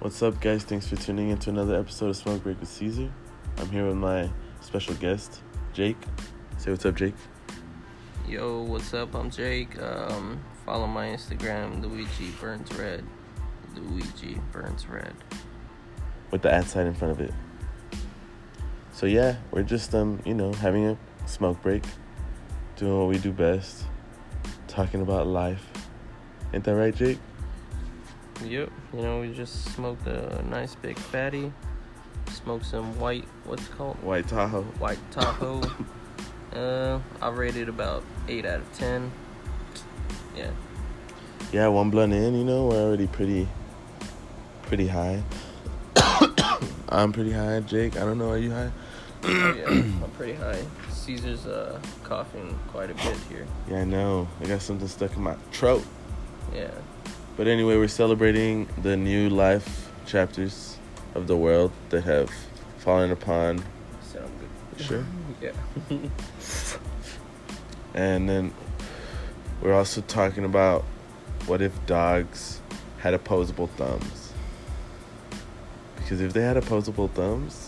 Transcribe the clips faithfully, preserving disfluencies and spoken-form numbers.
What's up, guys? Thanks for tuning in to another episode of Smoke Break with Caesar. I'm here with my special guest, Jake. Say what's up, Jake. Yo, what's up? I'm Jake. Um, follow my Instagram, Luigi Burns Red. Luigi Burns Red. With the at sign in front of it. So yeah, we're just um, you know, having a smoke break, doing what we do best, talking about life. Ain't that right, Jake? Yep. You know, we just smoked a nice big fatty. Smoked some white, what's it called? White Tahoe. White Tahoe. uh, I rated about eight out of ten. Yeah. Yeah, one blunt in, you know, we're already pretty, pretty high. I'm pretty high, Jake. I don't know, are you high? Oh, yeah, I'm pretty high. Caesar's uh, coughing quite a bit here. Yeah, I know. I got something stuck in my throat. Yeah. But anyway, we're celebrating the new life chapters of the world that have fallen upon. Sound good. Sure. Yeah. And then we're also talking about what if dogs had opposable thumbs? Because if they had opposable thumbs,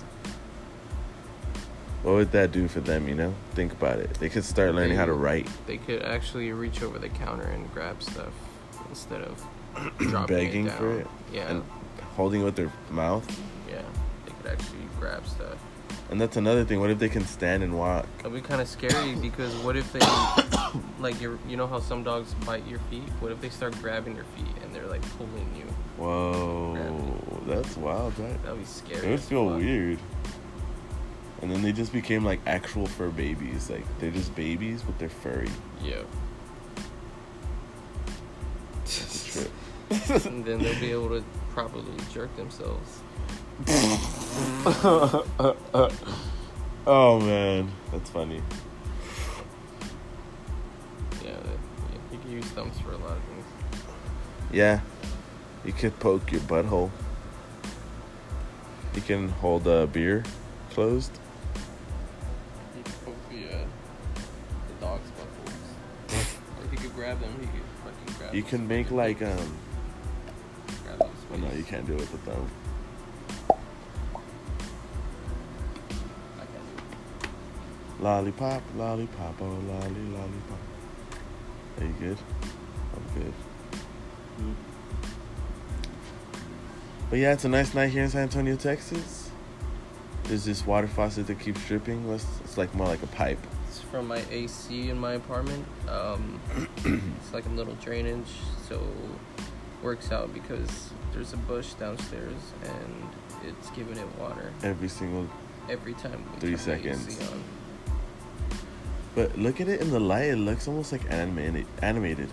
what would that do for them, you know? Think about it. They could start learning They- how to write. They could actually reach over the counter and grab stuff instead of dropping Begging it down. for it? Yeah. And holding it with their mouth. Yeah. They could actually grab stuff. And that's another thing. What if they can stand and walk? That'd be kind of scary because what if they, like, you you know how some dogs bite your feet? What if they start grabbing your feet and they're, like, pulling you? Whoa. That's wild, right? That'd be scary. It would as feel fuck. weird. And then they just became like actual fur babies. Like they're just babies, but they're furry. Yeah. That's a trip. And then they'll be able to properly jerk themselves. Oh man, that's funny. Yeah, that, yeah, you can use thumbs for a lot of things. Yeah, you could poke your butthole. You can hold a beer closed. You could poke the, uh, the dog's buttholes. Or if you could grab them, you could fucking grab You them. can make like um. Grab those Oh no, space. you can't do it with the thumb. I can't do it. Lollipop, lollipop, oh lolly, lollipop. Are you good? I'm good. Mm. But yeah, it's a nice night here in San Antonio, Texas. There's this water faucet that keeps dripping. It's it's like more like a pipe. It's from my A C in my apartment. Um, it's like a little drainage, so works out because there's a bush downstairs and it's giving it water Every single. every time we Three turn the A seconds. C on. But look at it in the light. It looks almost like animated. Animated.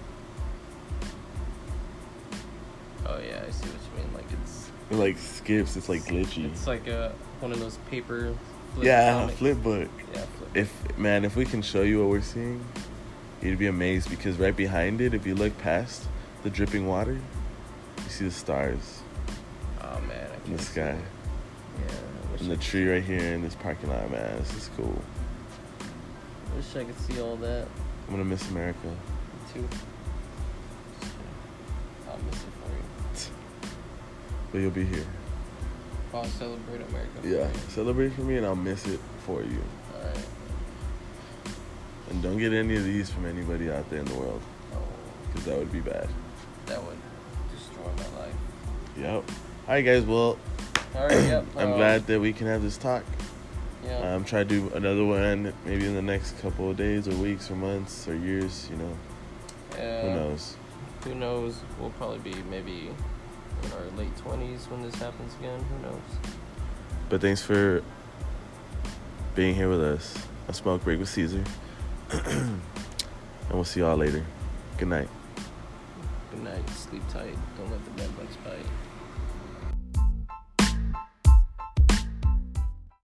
Oh yeah, I see what you mean. Like it's It like skips. It's like glitchy. it's like a one of those paper. Flip Yeah, comic- flip book. Yeah, flip. If man, if we can show you what we're seeing, you'd be amazed because right behind it, if you look past the dripping water, you see the stars Oh man, I in can't the see sky. it. Yeah, I wish And the I could tree right here in this parking lot, man. This is cool. Wish I could see all that I'm gonna miss America. too. I'll miss it for you. But you'll be here. I'll celebrate America. for Yeah. you. Celebrate for me and I'll miss it for you. All right. And don't get any of these from anybody out there in the world. Oh, Because that would be bad. that would destroy my life. Yep. Alright guys, well, All right. Yep. I'm um, glad that we can have this talk. Yeah. Um, try to do another one maybe in the next couple of days or weeks or months or years, you know. yeah. Who knows? Who knows? We'll probably be maybe in our late twenties when this happens again. Who knows? But thanks for being here with us. A smoke break with Caesar. And we'll see y'all later. Good night. Good night. Sleep tight. Don't let the bed bugs bite.